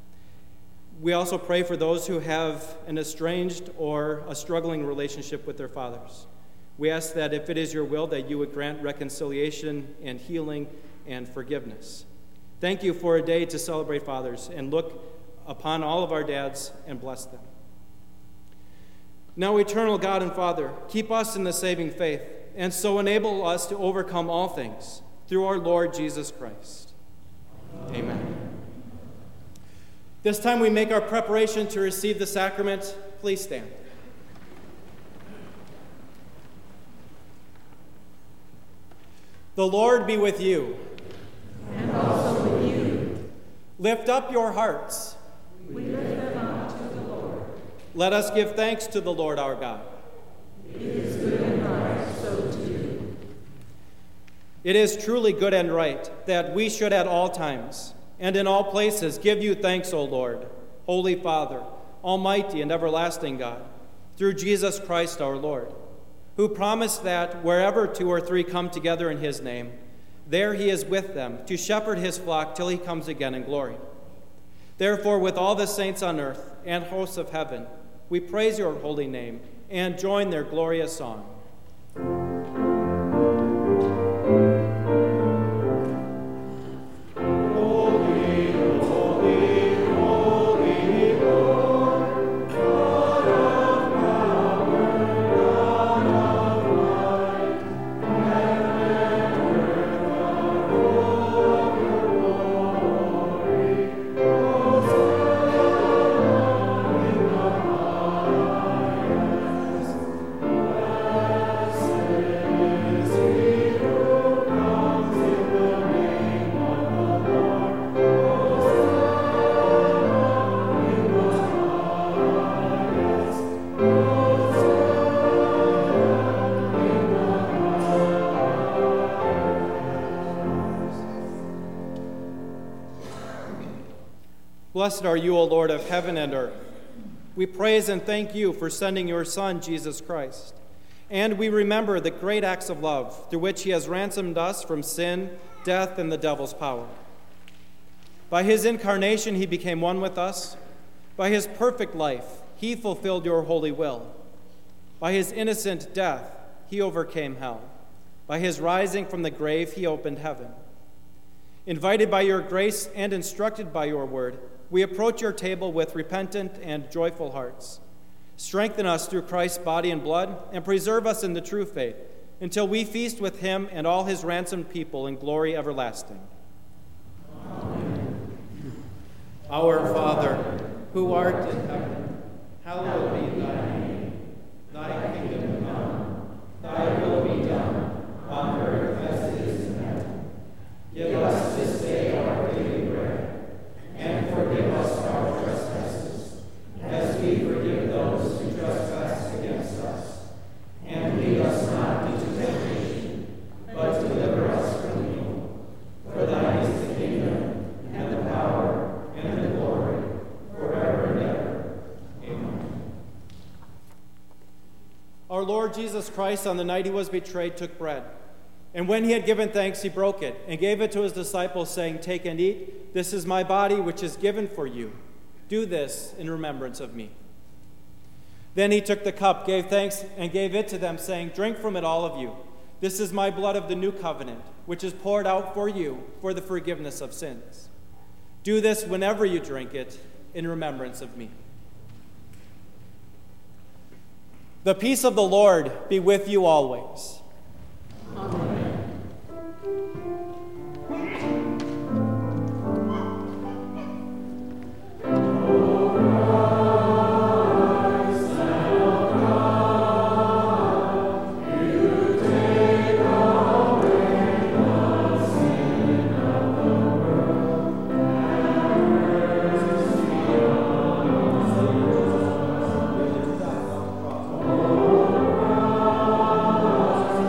We also pray for those who have an estranged or a struggling relationship with their fathers. We ask that if it is your will, that you would grant reconciliation and healing and forgiveness. Thank you for a day to celebrate fathers and look upon all of our dads and bless them. Now, eternal God and Father, keep us in the saving faith, and so enable us to overcome all things through our Lord Jesus Christ. Amen. This time we make our preparation to receive the sacrament. Please stand. The Lord be with you. And also with you. Lift up your hearts. We lift them up to the Lord. Let us give thanks to the Lord our God. It is good and right so to do. It is truly good and right that we should at all times and in all places give you thanks, O Lord, Holy Father, Almighty and everlasting God, through Jesus Christ our Lord, who promised that wherever 2 or 3 come together in his name, there he is with them to shepherd his flock till he comes again in glory. Therefore, with all the saints on earth and hosts of heaven, we praise your holy name and join their glorious song. Blessed are you, O Lord of heaven and earth. We praise and thank you for sending your Son, Jesus Christ. And we remember the great acts of love through which he has ransomed us from sin, death, and the devil's power. By his incarnation, he became one with us. By his perfect life, he fulfilled your holy will. By his innocent death, he overcame hell. By his rising from the grave, he opened heaven. Invited by your grace and instructed by your word, we approach your table with repentant and joyful hearts. Strengthen us through Christ's body and blood, and preserve us in the true faith, until we feast with him and all his ransomed people in glory everlasting. Amen. Our Father, who art in heaven, hallowed be thy name. Thy kingdom come, thy will be done, on earth as it is in heaven. Give us this day our daily bread, and forgive us our trespasses, as we forgive those who trespass against us. And lead us not into temptation, but deliver us from evil. For thine is the kingdom, and the power, and the glory, forever and ever. Amen. Our Lord Jesus Christ, on the night he was betrayed, took bread. And when he had given thanks, he broke it and gave it to his disciples, saying, "Take and eat. This is my body, which is given for you. Do this in remembrance of me." Then he took the cup, gave thanks, and gave it to them, saying, "Drink from it, all of you. This is my blood of the new covenant, which is poured out for you for the forgiveness of sins. Do this whenever you drink it in remembrance of me." The peace of the Lord be with you always. Amen. Amen.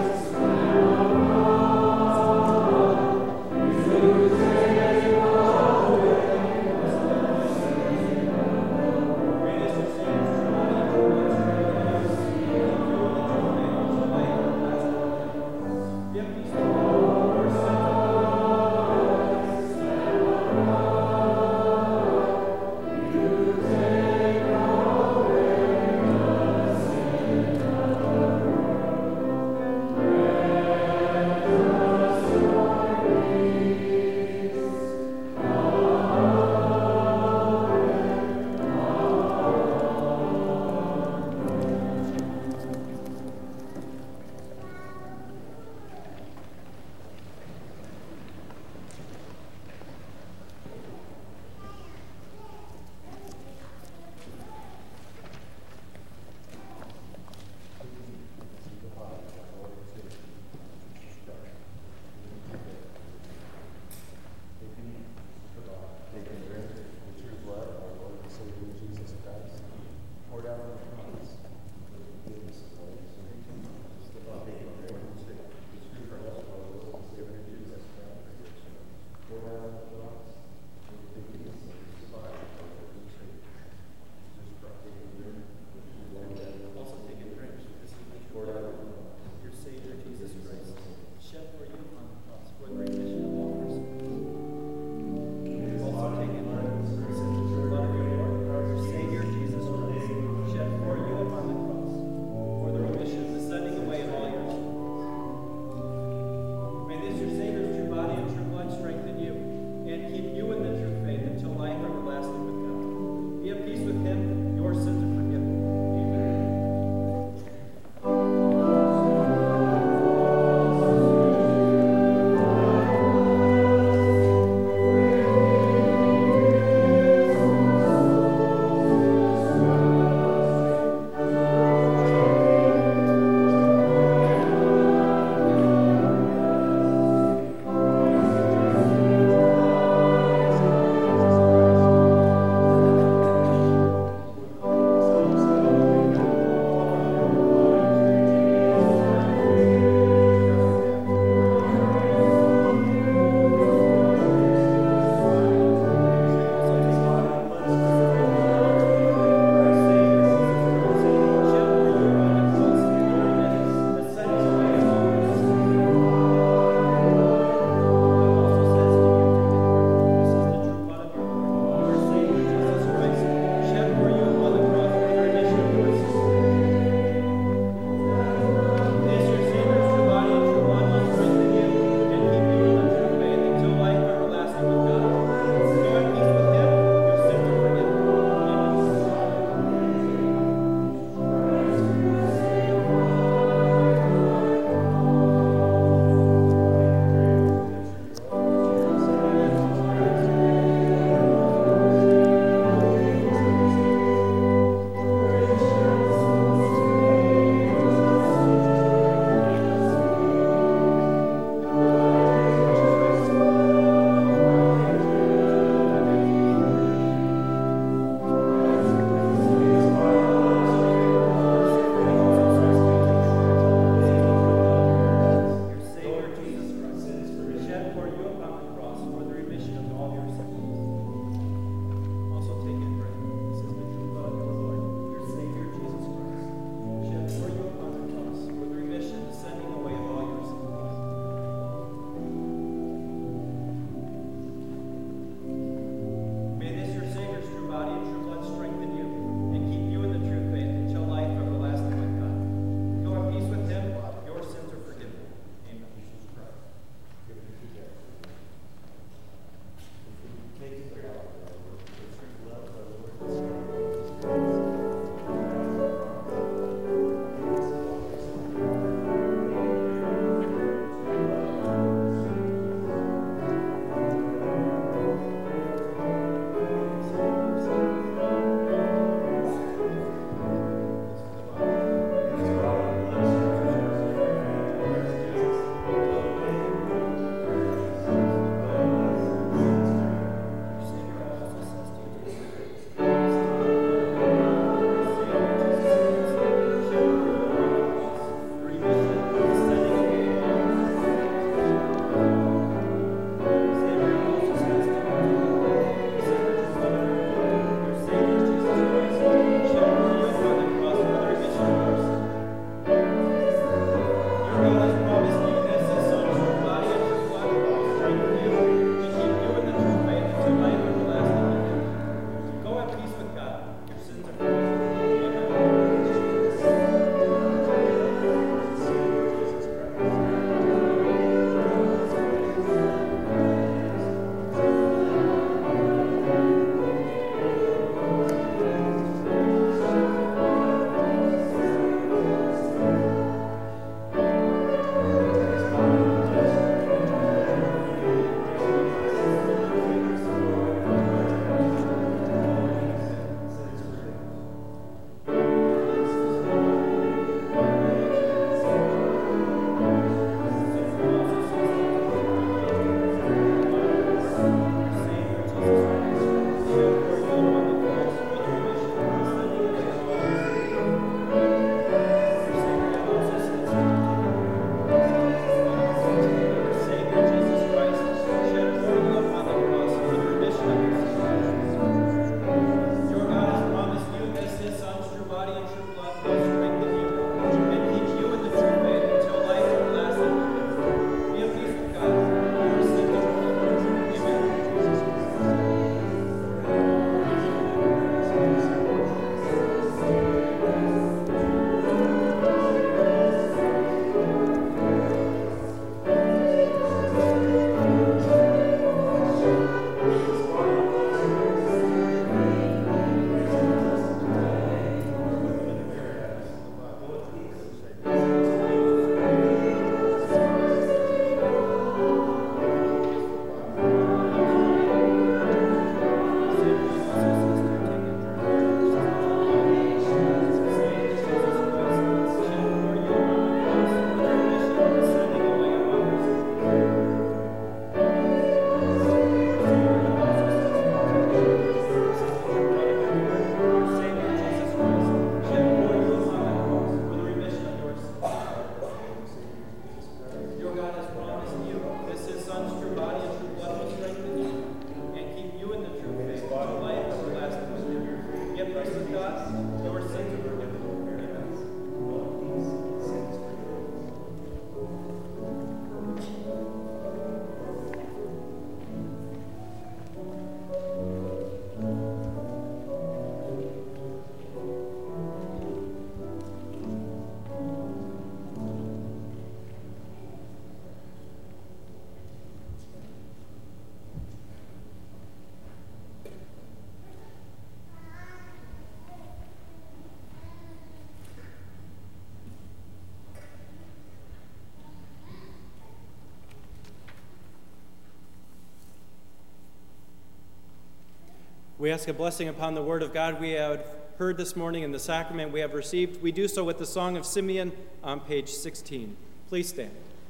We ask a blessing upon the word of God we have heard this morning and the sacrament we have received. We do so with the Song of Simeon on page 16. Please stand.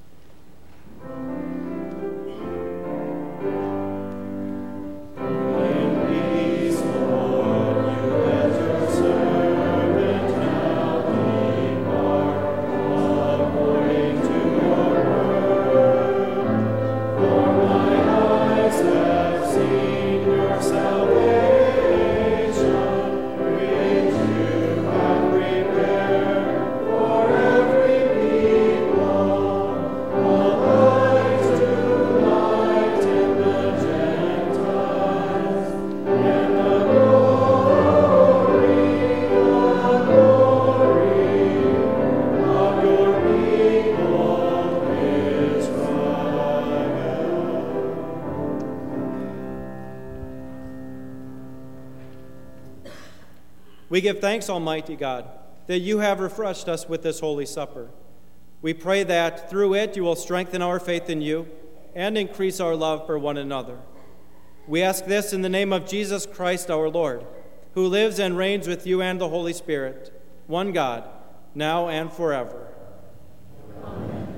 We give thanks, Almighty God, that you have refreshed us with this Holy Supper. We pray that through it you will strengthen our faith in you and increase our love for one another. We ask this in the name of Jesus Christ our Lord, who lives and reigns with you and the Holy Spirit, one God, now and forever. Amen.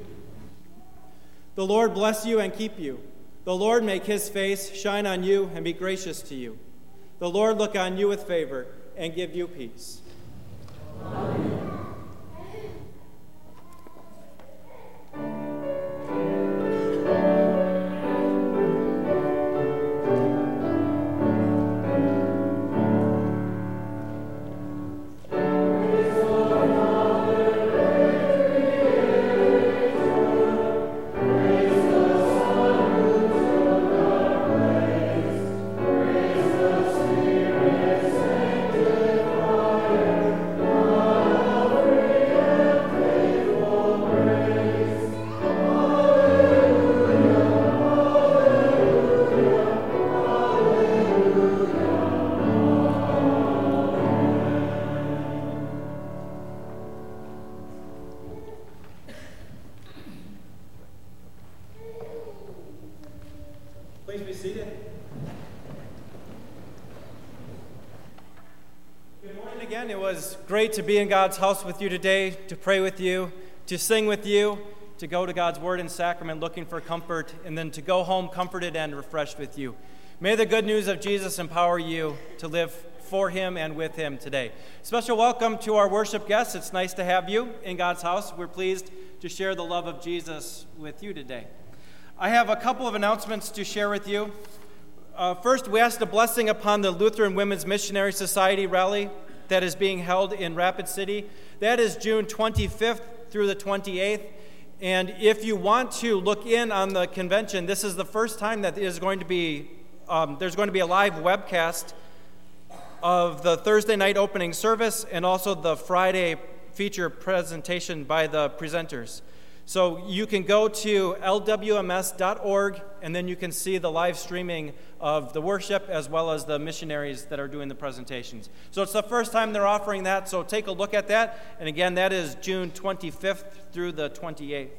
The Lord bless you and keep you. The Lord make his face shine on you and be gracious to you. The Lord look on you with favor and give you peace. Amen. Please be seated. Good morning again. It was great to be in God's house with you today, to pray with you, to sing with you, to go to God's word and sacrament looking for comfort, and then to go home comforted and refreshed with you. May the good news of Jesus empower you to live for him and with him today. Special welcome to our worship guests. It's nice to have you in God's house. We're pleased to share the love of Jesus with you today. I have a couple of announcements to share with you. First, we asked a blessing upon the Lutheran Women's Missionary Society rally that is being held in Rapid City. That is June 25th through the 28th. And if you want to look in on the convention, this is the first time that there's going to be a live webcast of the Thursday night opening service and also the Friday feature presentation by the presenters. So you can go to lwms.org, and then you can see the live streaming of the worship as well as the missionaries that are doing the presentations. So it's the first time they're offering that, so take a look at that. And again, that is June 25th through the 28th.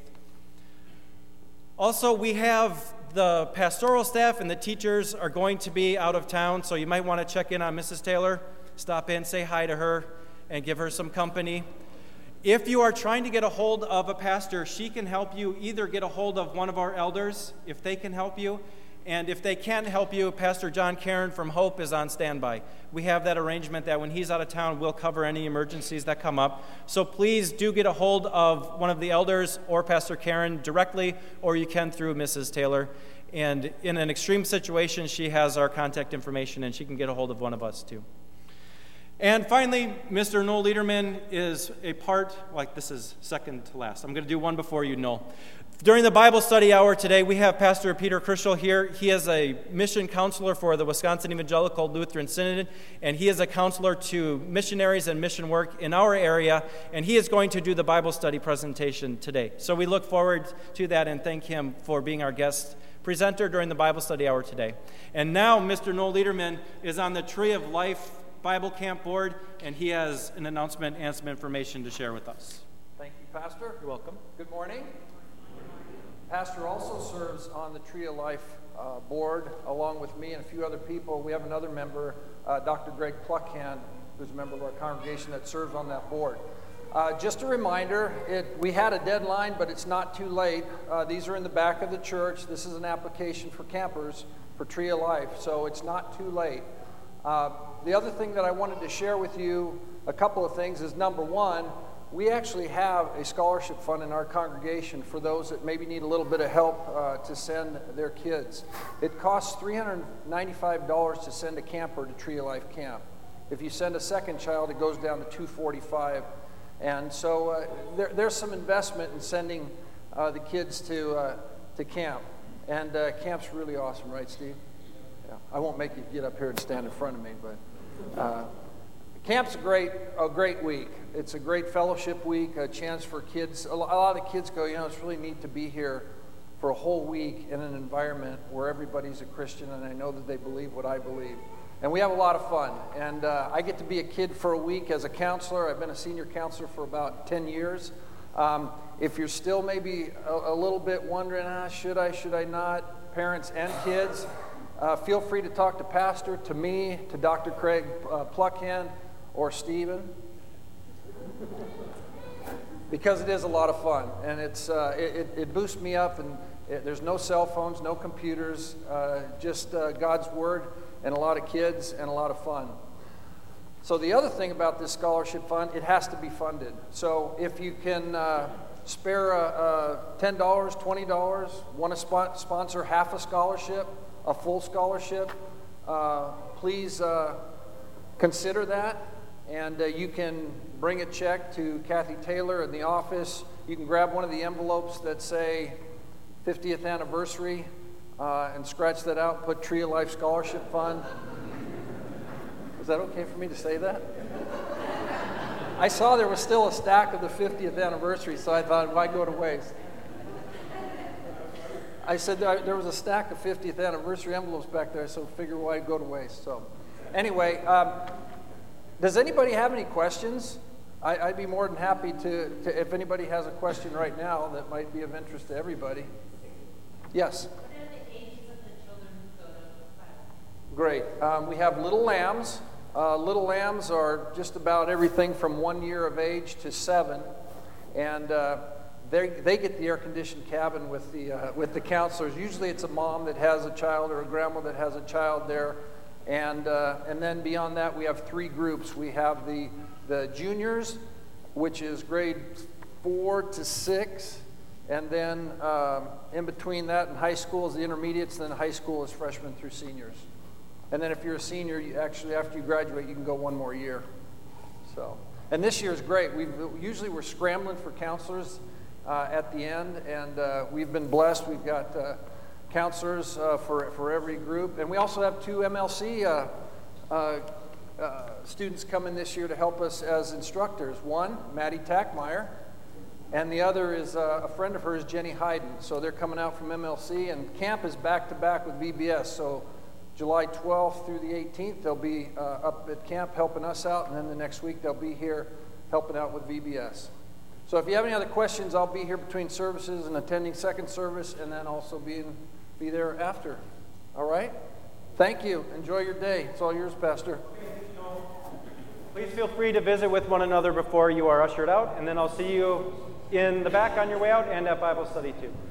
Also, we have the pastoral staff and the teachers are going to be out of town, so you might want to check in on Mrs. Taylor, stop in, say hi to her, and give her some company. If you are trying to get a hold of a pastor, she can help you either get a hold of one of our elders, if they can help you, and if they can't help you, Pastor John Caron from Hope is on standby. We have that arrangement that when he's out of town, we'll cover any emergencies that come up. So please do get a hold of one of the elders or Pastor Caron directly, or you can through Mrs. Taylor. And in an extreme situation, she has our contact information, and she can get a hold of one of us too. And finally, Mr. Noel Liederman is a part, like this is second to last. I'm going to do one before you, Noel. During the Bible study hour today, we have Pastor Peter Krischel here. He is a mission counselor for the Wisconsin Evangelical Lutheran Synod, and he is a counselor to missionaries and mission work in our area, and he is going to do the Bible study presentation today. So we look forward to that and thank him for being our guest presenter during the Bible study hour today. And now Mr. Noel Liederman is on the Tree of Life Bible Camp Board, and he has an announcement and some information to share with us. Thank you, Pastor. You're welcome. Good morning. Pastor also serves on the Tree of Life board, along with me and a few other people. We have another member, Dr. Greg Pluckhand, who's a member of our congregation that serves on that board. Just a reminder, we had a deadline, but it's not too late. These are in the back of the church. This is an application for campers for Tree of Life, so it's not too late. The other thing that I wanted to share with you, a couple of things, is number one, we actually have a scholarship fund in our congregation for those that maybe need a little bit of help to send their kids. It costs $395 to send a camper to Tree of Life Camp. If you send a second child, it goes down to $245. And so there's some investment in sending the kids to camp. And camp's really awesome, right, Steve? Yeah. I won't make you get up here and stand in front of me, but camp's a great week. It's a great fellowship week, a chance for kids. A lot of the kids go, it's really neat to be here for a whole week in an environment where everybody's a Christian, and I know that they believe what I believe. And we have a lot of fun. And I get to be a kid for a week as a counselor. I've been a senior counselor for about 10 years. If you're still maybe a little bit wondering, should I not, parents and kids, feel free to talk to Pastor, to me, to Dr. Craig Pluckhand, or Stephen. Because it is a lot of fun, and it boosts me up, and there's no cell phones, no computers, just God's Word, and a lot of kids, and a lot of fun. So the other thing about this scholarship fund, it has to be funded. So if you can spare $10, $20, want to sponsor half a scholarship, a full scholarship, please consider that. And you can bring a check to Kathy Taylor in the office. You can grab one of the envelopes that say 50th anniversary and scratch that out, put Tree of Life Scholarship Fund. Is that okay for me to say that? I saw there was still a stack of the 50th anniversary, so I thought, why go to waste? I said there was a stack of 50th anniversary envelopes back there, so figure why go to waste. So anyway, does anybody have any questions? I'd be more than happy to, if anybody has a question right now that might be of interest to everybody. Yes? What are the ages of the children who go to Bible? Great. We have Little Lambs. Little Lambs are just about everything from 1 year of age to 7. And they get the air-conditioned cabin with the counselors. Usually it's a mom that has a child or a grandma that has a child there. And then beyond that, we have 3 groups. We have the juniors, which is grade 4 to 6. And then in between that and high school is the intermediates. And then high school is freshmen through seniors. And then if you're a senior, you actually, after you graduate, you can go 1 more year. So, and this year is great. Usually we're scrambling for counselors at the end. And we've been blessed. We've got counselors for every group. And we also have 2 MLC students coming this year to help us as instructors. One, Maddie Tackmeyer, and the other is a friend of hers, Jenny Hayden. So they're coming out from MLC, and camp is back-to-back with VBS. So July 12th through the 18th, they'll be up at camp helping us out, and then the next week they'll be here helping out with VBS. So if you have any other questions, I'll be here between services and attending second service, and then also be there after. All right? Thank you. Enjoy your day. It's all yours, Pastor. Please feel free to visit with one another before you are ushered out, and then I'll see you in the back on your way out and at Bible study too.